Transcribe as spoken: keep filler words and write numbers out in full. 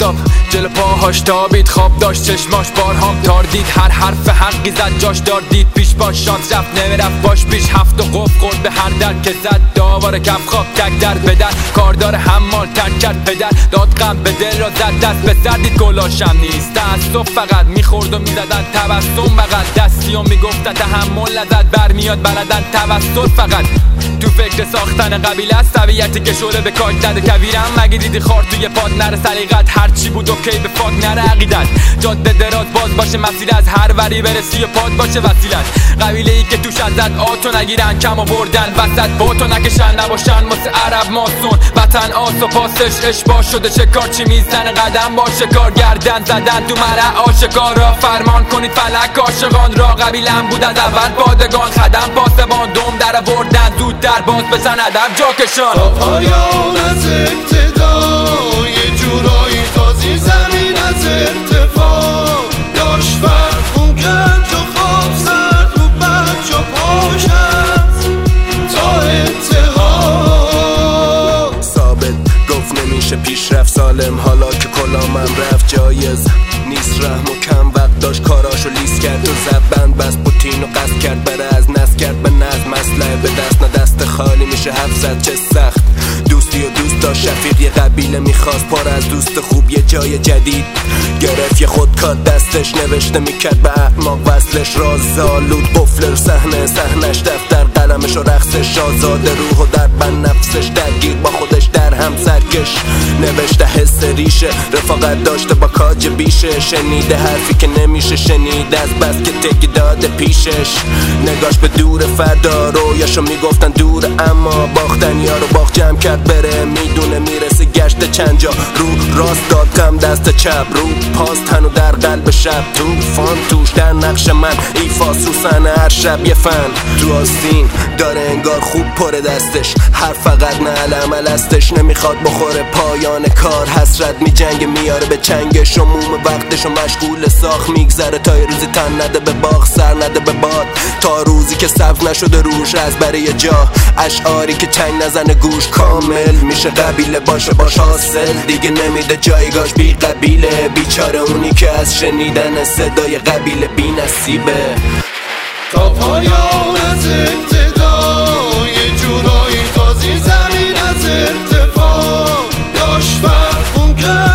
آفتاب جلو پاهاش تابید، خواب داشت چشماش بارهام تاردید، هر حرف حقی زد جاش داردید، پیش باش شانس رفت نمیرفت باش پیش، هفت و قف خورد به هر در که زد، داوار کف خواب تک در به در، کاردار حمال ترک کرد پدر، داد غم به دل را زد دست به سر، دید گلاشم نیست تأسف فقط میخورد و میزدن تبسم بغل، دستی و میگفت تحمل نزد برمیاد بلدن توسل فقط، تو فکر ساختن قبیله است طبیعتی که شعله به کاج زده کویرم، مگه دیدی خار توی پاد نره سلیقت، هرچی بود اوکی به فاک نره عقیدت، جاده دراز باز باشه مسیر از هر وری برسی و پاد باشه وسیلت، قبیله ای که توش ازت آتو نگیرن کم آوردن وسط باتو نکشن نباشن مثل عرب ماسون، وطن آس و پاسش اشباه شده شکار چی میزنه قدم با شکار، گردن زدن تو مرع آشکارا، فرمان کنید فلک عاشقان را، قبیلم بود از اول پادگان، خدم پاسبان دوم در آوردن زود در باز بزن ادب جاکشان، تا پایان از ابتدا یه جورایی تازی زمین از ارتفاع داشت فرخون کرد و خواب زد رو بچه پاشد تا انتها. ثابت گفت نمیشه پیشرفت سالم، حالا که کلامم رفت جایز نیست رحم و کم وقت داشت کاراشو لیست کرد و زد بند بست پوتین و قصد کرد بره از نست کرد به نظم اسلحه به دست نه دست خالی میشه حرف زد چه سخت، دوستی و دوست داشت شفیق یه قبیله میخواست پر از دوست خوب یه جای جدید گرفت یه خودکار دستش نوشته میکرد به اعماق وصلش راز زالود قفل رو صحنه صحنش دفتر قلمش و رقصش آزاده روح و در بند نفسش درگیر با خودش در هم سرکش نوشته حس ریشه رفاقت داشته با کاج بیشه شنیده حرفی که نمیشه شنید از بس که تکی داده پیشش نگاش به دور فردا رویاشو میگفتن دور اما باختن یارو باخت جمع کرد بره میدونه میرسه گشت چند جا رو راست داد کم دست چپ رو پاس تنو در قلب شب توفان توش در نقش من ایفاس رو سنه هر شب یه فن تو آستین داره انگار خوب پره دستش هر فقط نه عمل استش نمیخواد بخوره پایان کار حسرت میجنگه میاره به چنگش و موم وقتش و مشغول ساخت میگذره تا یه روزی تن نده به باغ سر نده به باد تا روزی که صف نشده روش از برای جا اشعاری که چنگ نزنه گوش کامل میشه قبیله باشه باش حاصل دیگه نمیده جایگاش بی قبیله بیچاره اونی که از شنیدن صدای قبیله بی نصیبه. تا پایان از ابتدا یه جورایی تازی زمین از ارتفاع داشت فرخون کرد